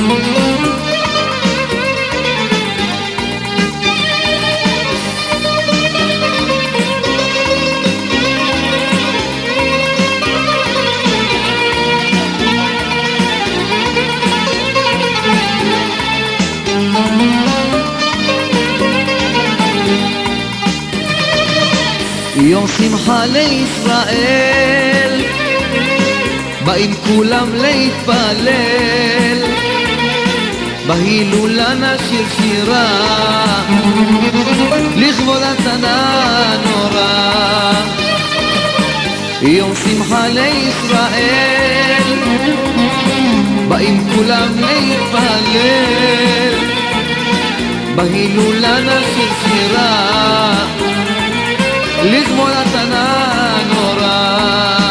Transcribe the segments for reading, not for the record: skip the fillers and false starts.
יום שמחה לישראל, באים כולם להתפלל, בהילולה נשיר שירה לכבוד התנא נורא. יום שמחה לישראל, באים כולם להתפלל, בהילולה נשיר שירה לכבוד התנא נורא.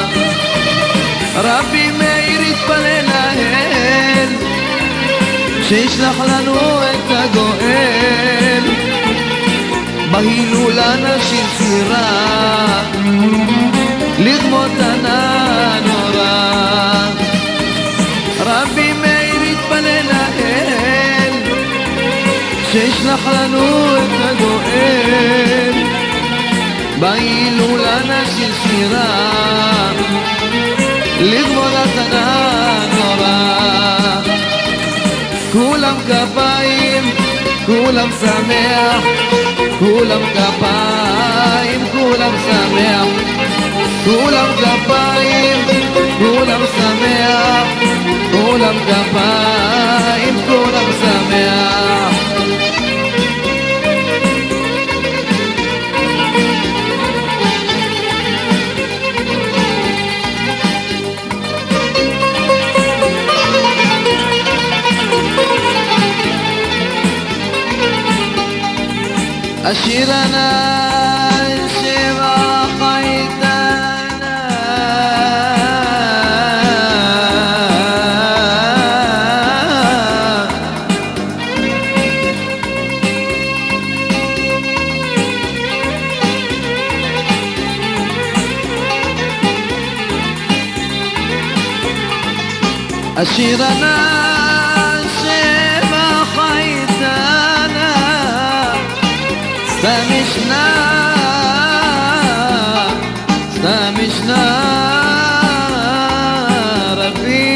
רבי מאיר התפלל להל, שישלח לנו את הגואל, בהילולה נשיר שירה לכבוד התנא נורא. רבי מאיר התפלל להל, שישלח לנו את הגואל, בהילולה נשיר שירה לכבוד התנא נורא. כולם כפיים, כולם שמח, כולם כפיים, כולם שמח, כולם כפיים, כולם שמח, כולם כפיים, כולם שמח. أشيرنا شبا خيتنا أشيرنا סתמשנה, סתמשנה רבי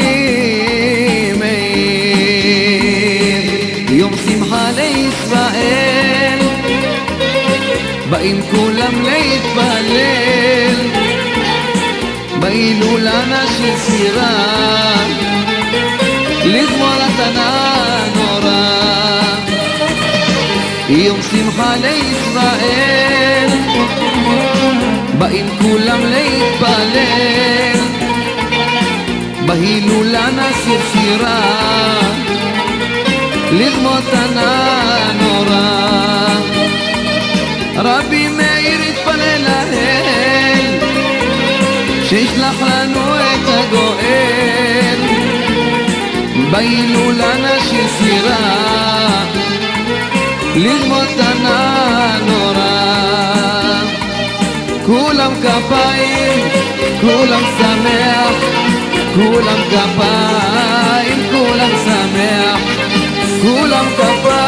מאיר. יום שמחה לישראל, באים כולם להתפלל, בהילולה נשיר שירה לכבוד התנא נורא. יום שמחה לישראל, באים כולם להתפלל, בהילולה נשיר שירה לכבוד התנא נורא. רבי מאיר התפלל להל, שישלח לנו את הגואל, בהילולה נשיר שירה לכבוד התנא נורא. כולם כפיים, כולם שמח, כולם כפיים, כולם שמח, כולם כפיים.